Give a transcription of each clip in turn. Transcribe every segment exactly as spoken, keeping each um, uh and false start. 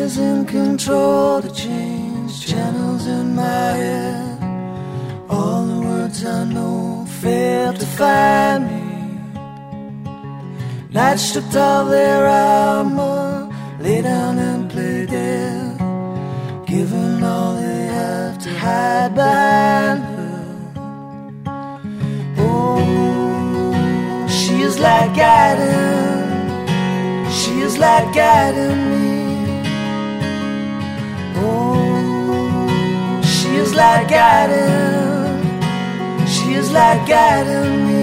is in control to change channels in my head. All the words I know fail to find me. Night stripped of their armor, lay down and play dead, given all they have to hide behind her. Oh, she is like guiding, she is like guiding me. Oh, she is like guiding, she is like guiding me.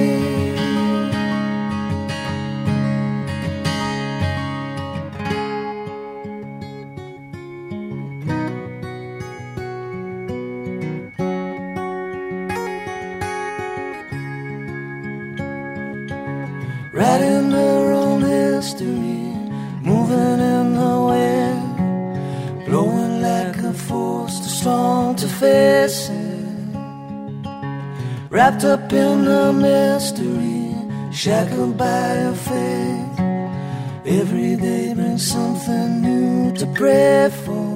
Writing her own history, moving in the wind, blowing like a force too strong to face it. Wrapped up in the mystery, shackled by her faith. Every day brings something new to pray for.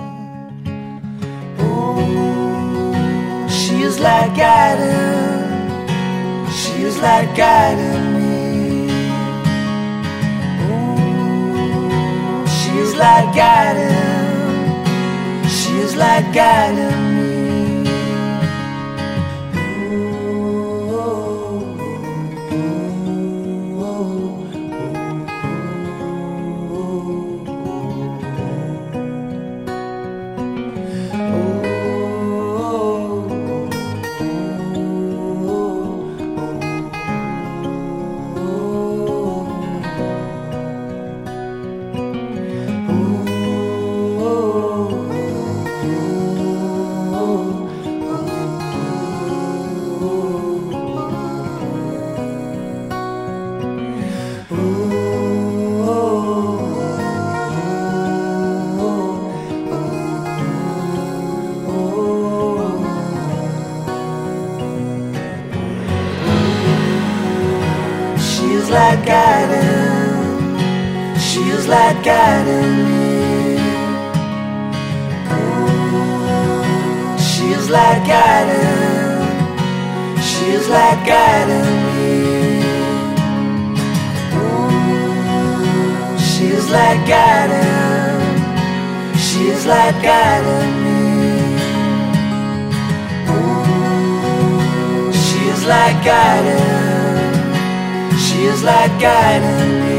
Oh, she is like guiding, she is like guiding me. She is like guiding, she is like guiding me. She's like guiding, she is like guiding me. Oh, she is like guiding, she is like guiding me. Oh, she is like guiding, she is like guiding me. Oh, she is like guiding, she is like guiding me.